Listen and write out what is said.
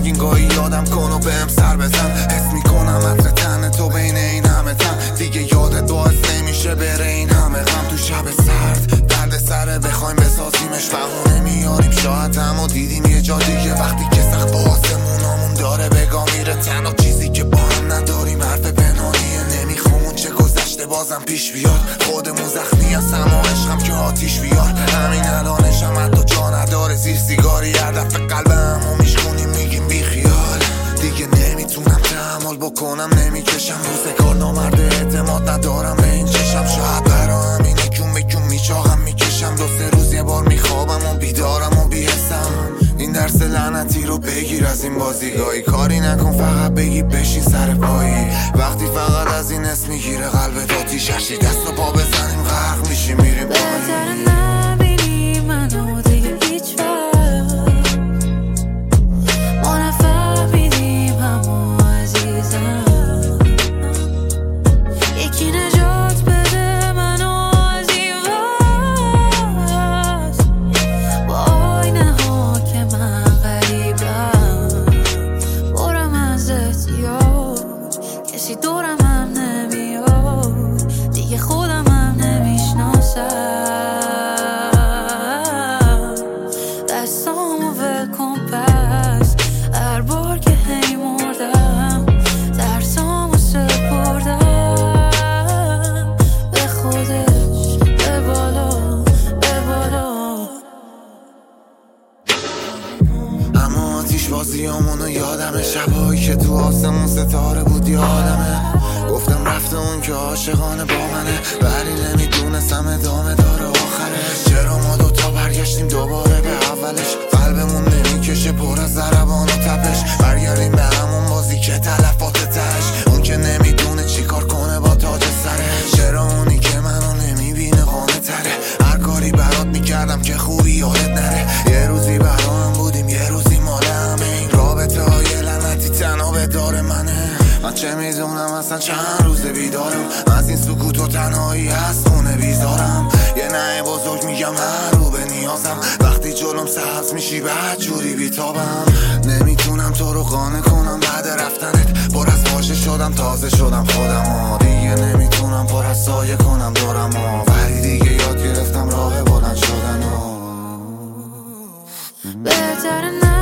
غمگین گاهی یادم کن و بهم سر بزن. حس میکنم عطر تن تو بین این همه تن، دیگه یادت باعث نمیشه بره این همه غم. تو شب سرد درد سره بخوایم بسازیمش بهونه میاریم شاید، اما دیدیم یه جا دیگه وقتی که سخت با آسمونامون داره بگا میره. تنها چیزی که با هم نداریم حرف پنهانیه، نمیخوام اون چه گذشته بازم پیش بیاد. خودمون زخمی هستم و عشقم که آتیش بیار. همین الانشم حتی جا نداره زیر سیگاری، هر دفعه قلبمو میشکنیم میگیم بی خیال. دیگه نمیتونم تحمل بکنم، نمیکشم روزگار نامرد، اعتماد ندارم به این چشم. شاید برا همینه کون به کون میچاقم میکشم، 2-3 روز یه بار میخوابم و بیدارم و بیهستم. این درس لعنتی رو بگیر از این بازیگاهی، کاری نکن فقط بگی بشین سر پایی. وقتی فقط از این اسم میگیره قلبت آتیش هرچی دست و پا بزنیم غرق میشیم میریم پایین. نبینی منو دیگه هیچ وقت، ما نفهمیدیم همو عزیزم. یکی نجات بده منو از این وقت، با آینه ها که من غریبم. برم ازت یاد، کسی دورم هم نمیاد، دیگه خودم هم نمیشناسم. دستامو ول کن پس، هر بار که هی مردم ترسامو سپردم به خودش، به بالا به بالا. اما آتیش بازیامونو یادمه، شبایی که تو آسمون ستاره بود یادمه. گفتم رفته اون که عاشقانه با منه، ولی نمیدونستم ادامه داره آخرش. چرا ما دوتا برگشتیم دوباره به اولش، قلبمون نمیکشه پر از ضربان و تپش. برگردیم به همون بازی که تلفات تش، اون که نمیدونه چی کار کنه با تاج سرش. چرا اونی که منو نمیبینه قانه تره، هر کاری برات میکردم که خوبی یادت نره. یه روزی برام بودیم یه روزی مال همه، این رابطه های لعنتی تنها به دار منه. من چه میدونم اصلا چند روز بیدارم، از این سکوت و تنهایی از خونه بیزارم. یه نه بزرگ میگم هر رو به نیازم، وقتی جلوم سبز میشی بعد جوری بیتابم. نمیتونم تو رو قانع کنم بعد رفتنت، پر از واژه شدم تازه شدم خودم. دیگه نمیتونم پر از سایه کنم دورم، ولی دیگه یاد گرفتم راه بلند شدن. بهتره